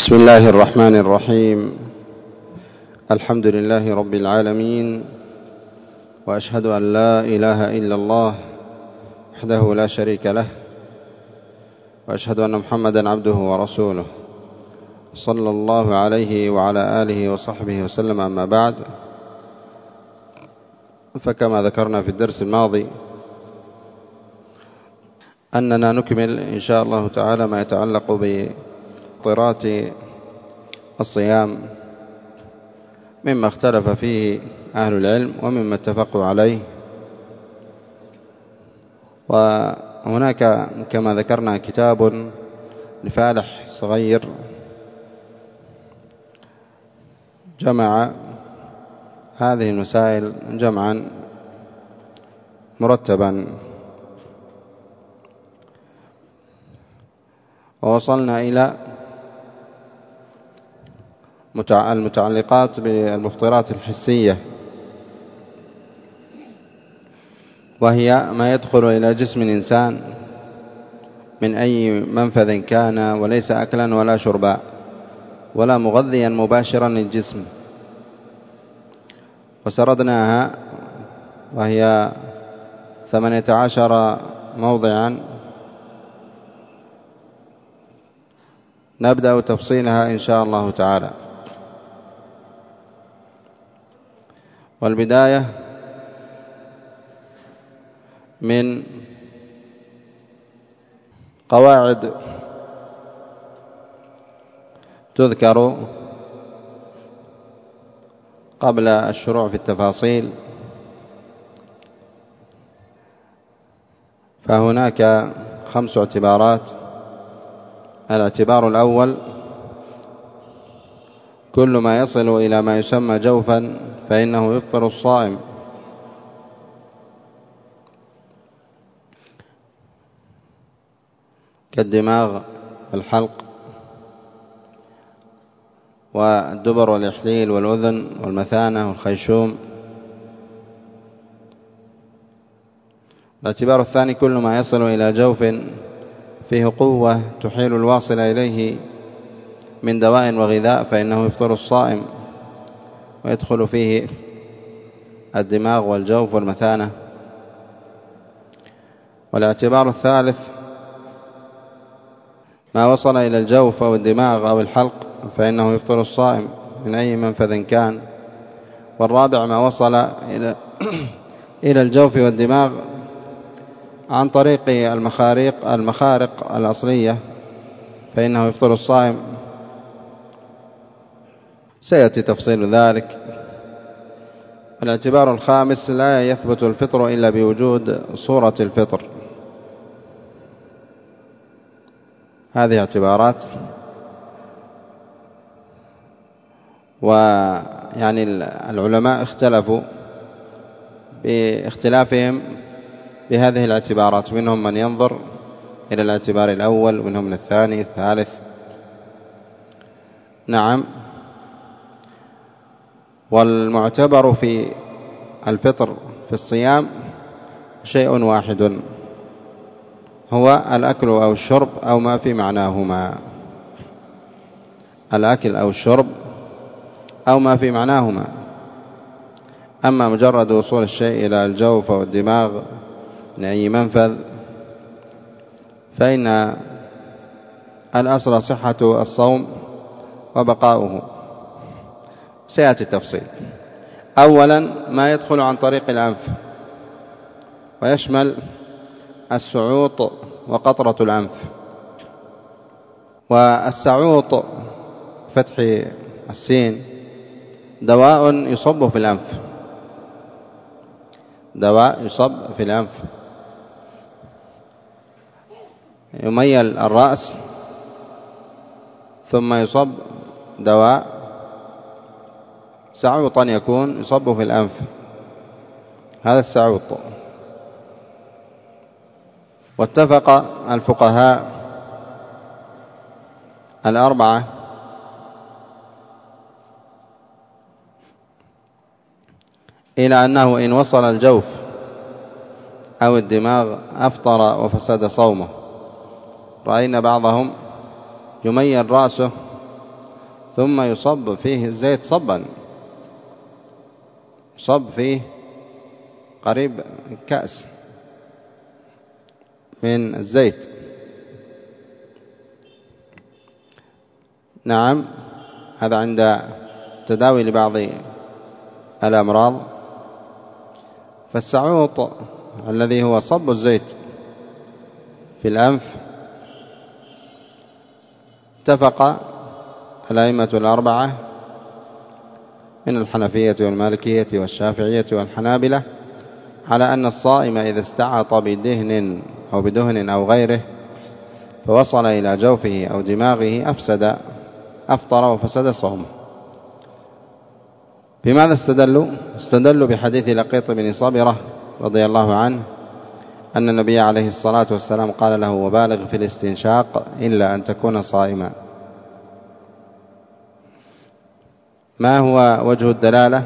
بسم الله الرحمن الرحيم. الحمد لله رب العالمين، وأشهد أن لا إله إلا الله وحده لا شريك له، وأشهد أن محمدا عبده ورسوله صلى الله عليه وعلى آله وصحبه وسلم. أما بعد، فكما ذكرنا في الدرس الماضي أننا نكمل إن شاء الله تعالى ما يتعلق بمفطرات الصيام مما اختلف فيه أهل العلم ومما اتفقوا عليه. وهناك كما ذكرنا كتاب لفالح صغير جمع هذه المسائل جمعا مرتبا، ووصلنا إلى المتعلقات بالمفطرات الحسية، وهي ما يدخل إلى جسم الإنسان من أي منفذ كان، وليس أكلا ولا شربا ولا مغذيا مباشرا للجسم. وسردناها وهي 18 موضعا، نبدأ تفصيلها إن شاء الله تعالى. والبداية من قواعد تذكر قبل الشروع في التفاصيل. فهناك 5 اعتبارات. الاعتبار الأول: كل ما يصل إلى ما يسمى جوفا فإنه يفطر الصائم، كالدماغ والحلق والدبر والإحليل والأذن والمثانة والخيشوم. الاعتبار الثاني: كل ما يصل إلى جوف فيه قوة تحيل الواصل إليه من دواء وغذاء فإنه يفطر الصائم، ويدخل فيه الدماغ والجوف والمثانة. والاعتبار الثالث: ما وصل إلى الجوف أو الدماغ أو الحلق فإنه يفطر الصائم من أي منفذ كان. والرابع: ما وصل إلى الجوف والدماغ عن طريق المخارق الأصلية فإنه يفطر الصائم. سيأتي تفصيل ذلك. الاعتبار الخامس: لا يثبت الفطر إلا بوجود صورة الفطر. هذه اعتبارات، ويعني العلماء اختلفوا باختلافهم بهذه الاعتبارات، منهم من ينظر إلى الاعتبار الأول، ومنهم من الثاني الثالث. نعم. والمعتبر في الفطر في الصيام شيء واحد، هو الأكل أو الشرب أو ما في معناهما. الأكل أو الشرب أو ما في معناهما. أما مجرد وصول الشيء إلى الجوف أو الدماغ لأي منفذ فإن الأصل صحة الصوم وبقاؤه. سيأتي التفصيل. أولا: ما يدخل عن طريق الأنف، ويشمل السعوط وقطرة الأنف. والسعوط فتح السين دواء يصب في الأنف، دواء يصب في الأنف، يميل الرأس ثم يصب دواء سعوطا يكون يصب في الأنف. هذا السعوط. واتفق الفقهاء 4 إلى أنه إن وصل الجوف أو الدماغ أفطر وفسد صومه. رأينا بعضهم يميل رأسه ثم يصب فيه الزيت صبا، صب فيه قريب كأس من الزيت. نعم، هذا عند تداوي لبعض الأمراض. فالسعوط الذي هو صب الزيت في الأنف اتفق الأئمة الأربعة من الحنفية والمالكية والشافعية والحنابلة على أن الصائم إذا استعط بدهن أو بدهن أو غيره فوصل إلى جوفه أو دماغه أفطر وفسد صومه. بماذا استدلوا؟ استدلوا بحديث لقيط بن صبرة رضي الله عنه أن النبي عليه الصلاة والسلام قال له: وبالغ في الاستنشاق إلا أن تكون صائما. ما هو وجه الدلالة؟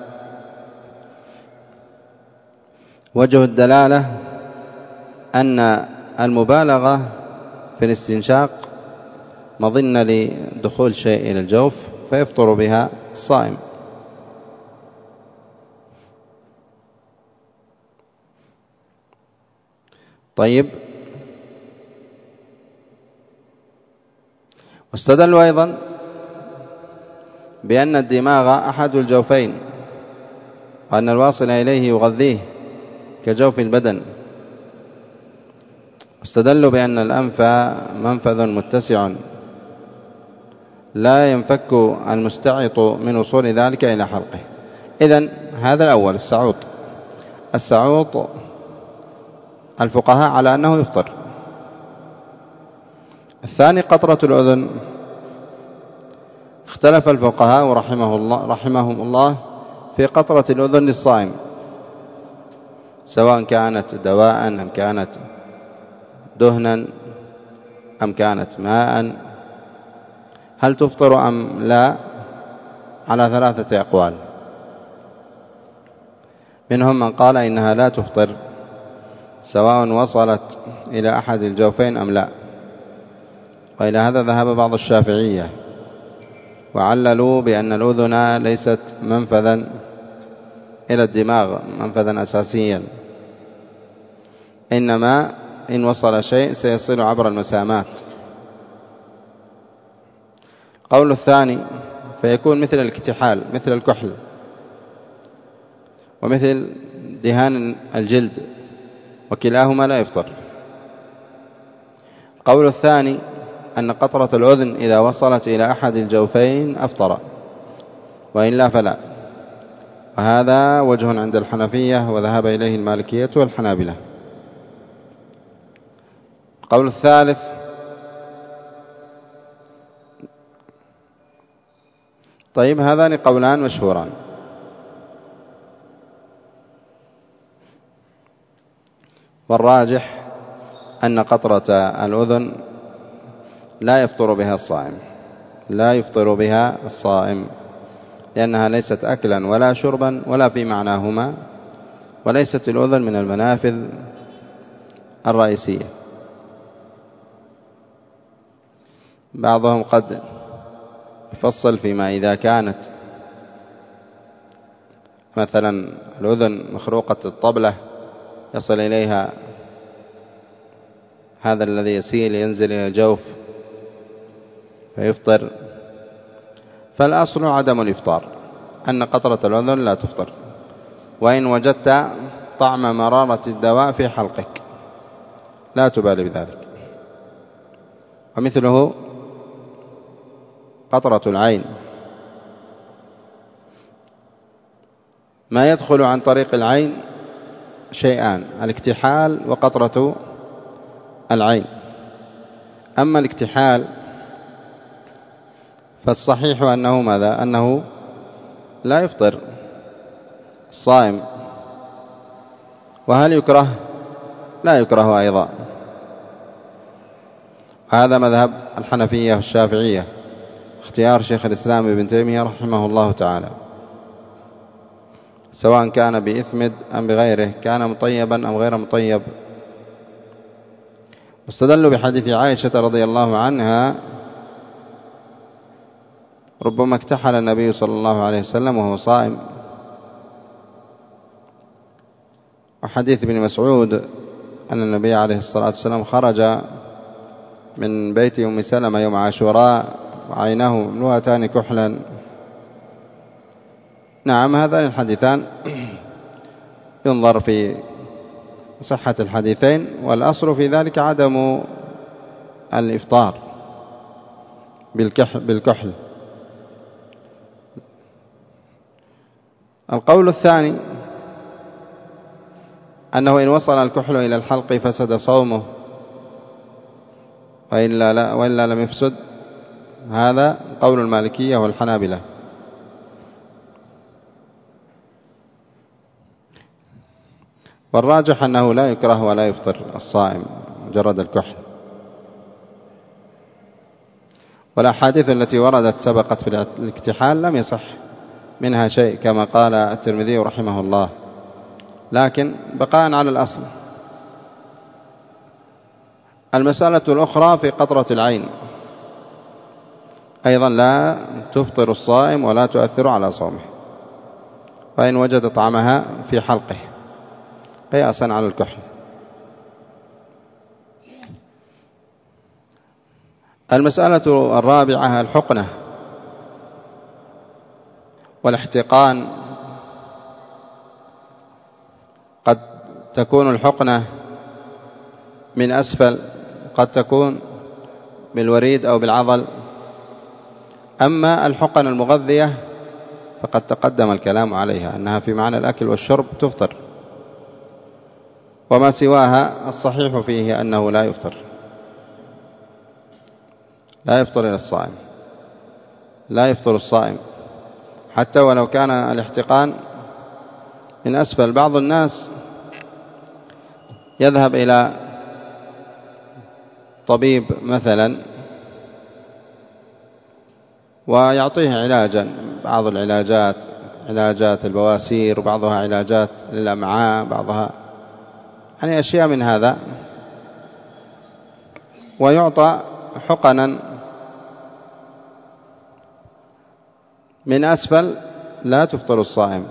وجه الدلالة أن المبالغة في الاستنشاق مظنة لدخول شيء إلى الجوف فيفطر بها الصائم. طيب، واستدلوا أيضا بأن الدماغ أحد الجوفين وأن الواصل إليه يغذيه كجوف البدن. واستدلوا بأن الأنف منفذ متسع لا ينفك المستعط من وصول ذلك إلى حلقه. إذن هذا الأول السعوط الفقهاء على أنه يفطر. الثاني قطرة الأذن، اختلف الفقهاء رحمهم الله في قطرة الأذن للصائم، سواء كانت دواء أم كانت دهنا أم كانت ماء، هل تفطر أم لا؟ على 3 أقوال. منهم من قال إنها لا تفطر سواء وصلت إلى أحد الجوفين أم لا، وإلى هذا ذهب بعض الشافعية وعللوا بأن الأذن ليست منفذا إلى الدماغ منفذا أساسيا، إنما إن وصل شيء سيصل عبر المسامات. القول الثاني فيكون مثل الاكتحال، مثل الكحل ومثل دهان الجلد، وكلاهما لا يفطر. القول الثاني أن قطرة الأذن إذا وصلت إلى أحد الجوفين أفطر، وإلا فلا، وهذا وجه عند الحنفية وذهب إليه المالكية والحنابلة. القول الثالث طيب، هذان قولان مشهوران. والراجح أن قطرة الأذن لا يفطر بها الصائم، لأنها ليست أكلا ولا شربا ولا في معناهما، وليست الأذن من المنافذ الرئيسية. بعضهم قد يفصل فيما إذا كانت مثلا الأذن مخروقة الطبلة يصل إليها هذا الذي يسيل ينزل إلى الجوف فيفطر، فالأصل عدم الإفطار، أن قطرة الأذن لا تفطر، وإن وجدت طعم مرارة الدواء في حلقك لا تبالي بذلك. ومثله قطرة العين، ما يدخل عن طريق العين شيئان: الاكتحال وقطرة العين. أما الاكتحال فالصحيح أنه ماذا؟ أنه لا يفطر الصائم. وهل يكره؟ لا يكره أيضا. هذا مذهب الحنفية والشافعية، اختيار شيخ الإسلام ابن تيمية رحمه الله تعالى، سواء كان بإثمد أم بغيره، كان مطيبا أم غير مطيب. واستدلوا بحديث عائشة رضي الله عنها ربما اكتحل النبي صلى الله عليه وسلم وهو صائم. وحديث ابن مسعود أن النبي عليه الصلاة والسلام خرج من بيت أم سلمة يوم عاشوراء وعيناه مملوءتان كحلا. نعم، هذان الحديثان ينظر في صحة الحديثين، والأصل في ذلك عدم الإفطار بالكحل. القول الثاني أنه إن وصل الكحل إلى الحلق فسد صومه، وإلا لم يفسد. هذا قول المالكية والحنابلة. والراجح أنه لا يكره ولا يفطر الصائم مجرد الكحل. والأحاديث التي وردت سبقت في الاكتحال لم يصح منها شيء كما قال الترمذي رحمه الله، لكن بقاء على الأصل. المسألة الأخرى في قطرة العين، أيضا لا تفطر الصائم ولا تؤثر على صومه، وإن وجد طعمها في حلقه قياسا على الكحل. المسألة الرابعة الحقنة والاحتقان. قد تكون الحقنة من أسفل، قد تكون بالوريد أو بالعضل. أما الحقن المغذية فقد تقدم الكلام عليها أنها في معنى الأكل والشرب تفطر، وما سواها الصحيح فيه أنه لا يفطر إلى الصائم، لا يفطر الصائم حتى ولو كان الاحتقان من أسفل. بعض الناس يذهب إلى طبيب مثلا ويعطيه علاجا، بعض العلاجات علاجات البواسير، وبعضها علاجات للأمعاء، بعضها يعني أشياء من هذا، ويعطى حقنا من أسفل لا تفطر الصائم.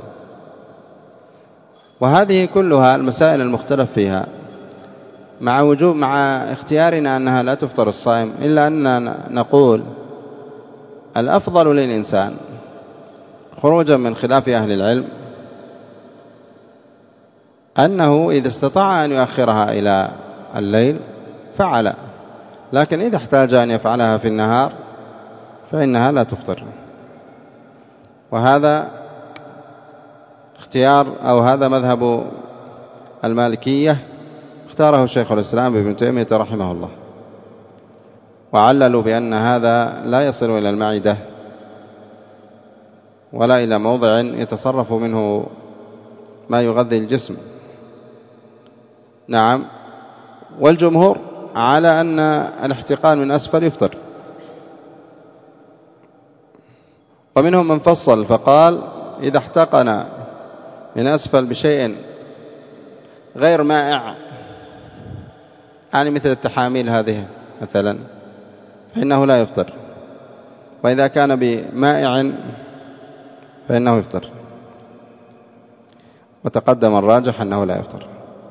وهذه كلها المسائل المختلف فيها مع اختيارنا أنها لا تفطر الصائم، إلا أننا نقول الأفضل للإنسان خروجا من خلاف أهل العلم أنه إذا استطاع أن يؤخرها إلى الليل فعل، لكن إذا احتاج أن يفعلها في النهار فإنها لا تفطر. وهذا اختيار أو هذا مذهب المالكية اختاره شيخ الإسلام ابن تيمية رحمه الله، وعللوا بأن هذا لا يصل إلى المعدة ولا إلى موضع يتصرف منه ما يغذي الجسم. نعم، والجمهور على أن الاحتقان من أسفل يفطر، ومنهم من فصل فقال إذا احتقن من أسفل بشيء غير مائع، يعني مثل التحاميل هذه مثلا، فإنه لا يفطر، وإذا كان بمائع فإنه يفطر. وتقدم الراجح أنه لا يفطر.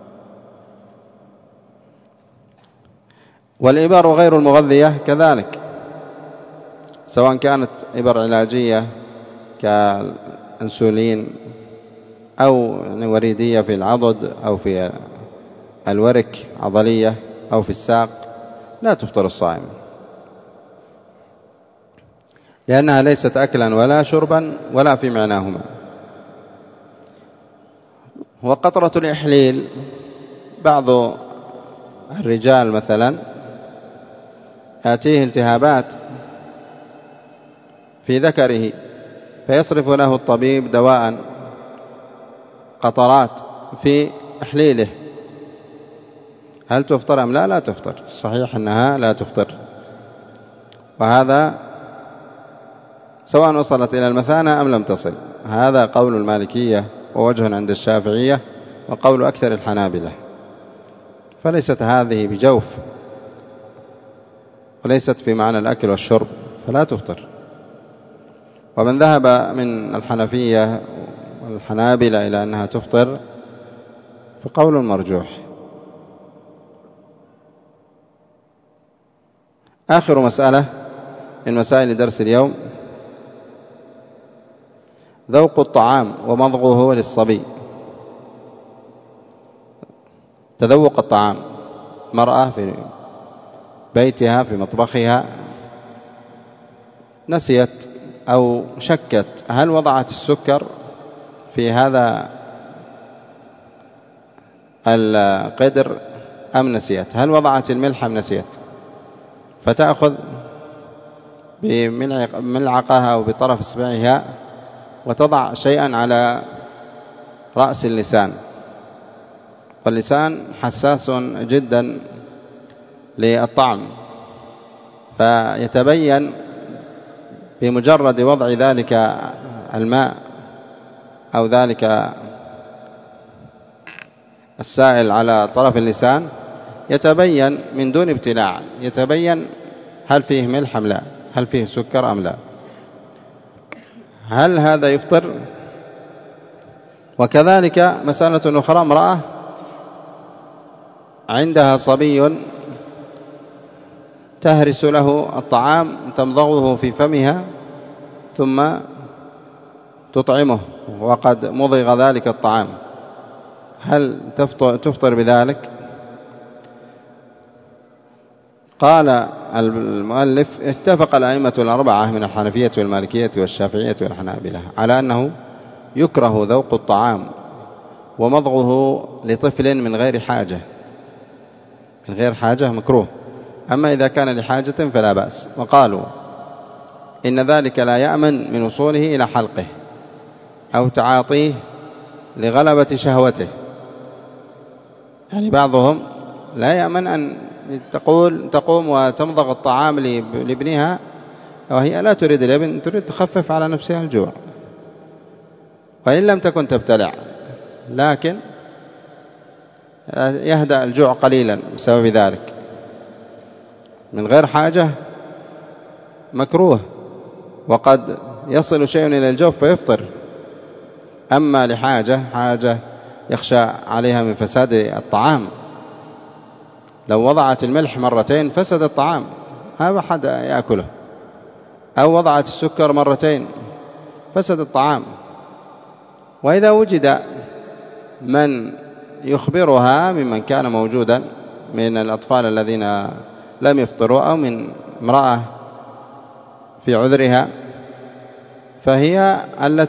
والإبر غير المغذية كذلك، سواء كانت إبر علاجية كالأنسولين أو وريدية في العضد أو في الورك عضلية أو في الساق، لا تفطر الصائم، لأنها ليست أكلا ولا شربا ولا في معناهما. وقطرة الإحليل، بعض الرجال مثلا يأتيه التهابات في ذكره فيصرف له الطبيب دواء قطرات في إحليله، هل تفطر أم لا؟ لا تفطر، صحيح أنها لا تفطر. وهذا سواء وصلت إلى المثانة أم لم تصل، هذا قول المالكية ووجه عند الشافعية وقول أكثر الحنابلة. فليست هذه بجوف وليست في معنى الأكل والشرب، فلا تفطر. ومن ذهب من الحنفية والحنابلة إلى أنها تفطر فقول مرجوح. آخر مسألة من مسائل درس اليوم: ذوق الطعام ومضغه للصبي. تذوق الطعام، مرأة في بيتها في مطبخها نسيت أو شكت هل وضعت السكر في هذا القدر أم نسيت، هل وضعت الملح أم نسيت، فتأخذ بملعقها أو بطرف إصبعها وتضع شيئا على رأس اللسان، واللسان حساس جدا للطعم، فيتبين بمجرد وضع ذلك الماء أو ذلك السائل على طرف اللسان، يتبين من دون ابتلاع، يتبين هل فيه ملح أم لا، هل فيه سكر أم لا. هل هذا يفطر؟ وكذلك مسألة أخرى: امرأة عندها صبي تهرس له الطعام، تمضغه في فمها ثم تطعمه وقد مضغ ذلك الطعام، هل تفطر بذلك؟ قال المؤلف: اتفق الأئمة الأربعة من الحنفية والمالكية والشافعية والحنابلة على أنه يكره ذوق الطعام ومضغه لطفل من غير حاجة، من غير حاجة مكروه، أما إذا كان لحاجة فلا بأس. وقالوا إن ذلك لا يأمن من وصوله إلى حلقه أو تعاطيه لغلبة شهوته، يعني بعضهم لا يأمن أن تقوم وتمضغ الطعام لابنها وهي لا تريد الابن، تريد تخفف على نفسها الجوع، وإن لم تكن تبتلع، لكن يهدأ الجوع قليلا بسبب ذلك. من غير حاجة مكروه، وقد يصل شيء إلى الجوف فيفطر. أما لحاجة، حاجة يخشى عليها من فساد الطعام، لو وضعت الملح مرتين فسد الطعام، ما أحد يأكله، أو وضعت السكر مرتين فسد الطعام. وإذا وجد من يخبرها ممن كان موجودا من الأطفال الذين لم يفطروا أو من امرأة في عذرها، فهي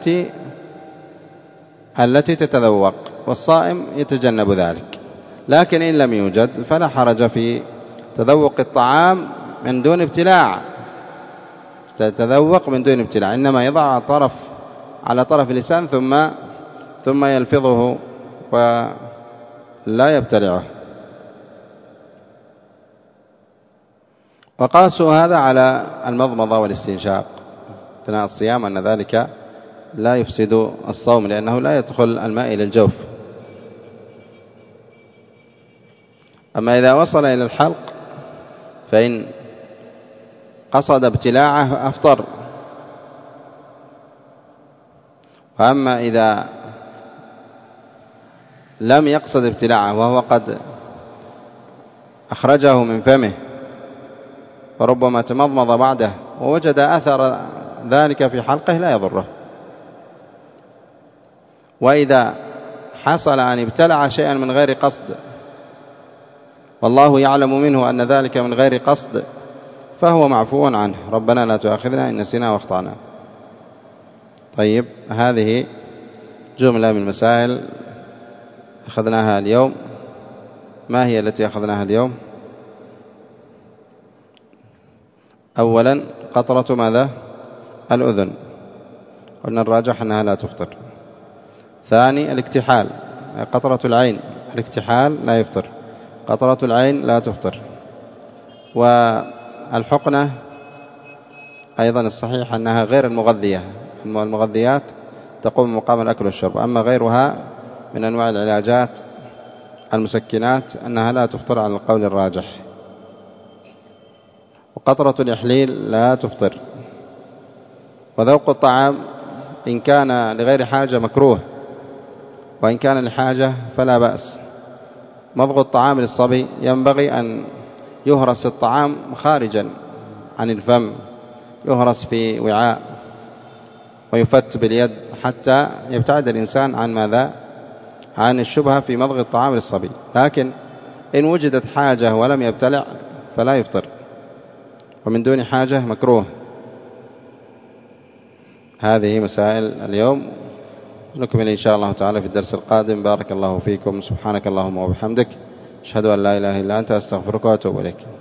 التي تتذوق، والصائم يتجنب ذلك. لكن إن لم يوجد فلا حرج في تذوق الطعام من دون ابتلاع، تتذوق من دون ابتلاع، إنما يضع على طرف اللسان ثم يلفظه ولا يبتلعه. وقاسوا هذا على المضمضة والاستنشاق أثناء الصيام، أن ذلك لا يفسد الصوم لأنه لا يدخل الماء إلى الجوف. أما إذا وصل إلى الحلق فإن قصد ابتلاعه أفطر، وأما إذا لم يقصد ابتلاعه وهو قد أخرجه من فمه وربما تمضمض بعده ووجد أثر ذلك في حلقه لا يضره. وإذا حصل أن ابتلع شيئا من غير قصد والله يعلم منه أن ذلك من غير قصد فهو معفو عنه، ربنا لا تؤاخذنا إن نسينا واخطأنا. طيب، هذه جملة من المسائل أخذناها اليوم. ما هي التي أخذناها اليوم؟ أولا قطرة ماذا؟ الأذن، قلنا الراجح أنها لا تفطر. ثاني الاكتحال، قطرة العين، الاكتحال لا يفطر، قطرة العين لا تفطر. والحقنة أيضا الصحيح أنها غير المغذية، المغذيات تقوم مقام الأكل والشرب، أما غيرها من أنواع العلاجات المسكنات أنها لا تفطر على القول الراجح. وقطرة الإحليل لا تفطر، وذوق الطعام إن كان لغير حاجة مكروه، وإن كان لحاجة فلا بأس. مضغ الطعام للصبي ينبغي أن يهرس الطعام خارجا عن الفم، يهرس في وعاء ويفت باليد حتى يبتعد الإنسان عن ماذا؟ عن الشبهة في مضغ الطعام للصبي. لكن إن وجدت حاجة ولم يبتلع فلا يفطر، ومن دون حاجة مكروه. هذه مسائل اليوم، نكمل إن شاء الله تعالى في الدرس القادم. بارك الله فيكم. سبحانك اللهم وبحمدك، أشهد أن لا إله إلا أنت، أستغفرك وأتوب إليك.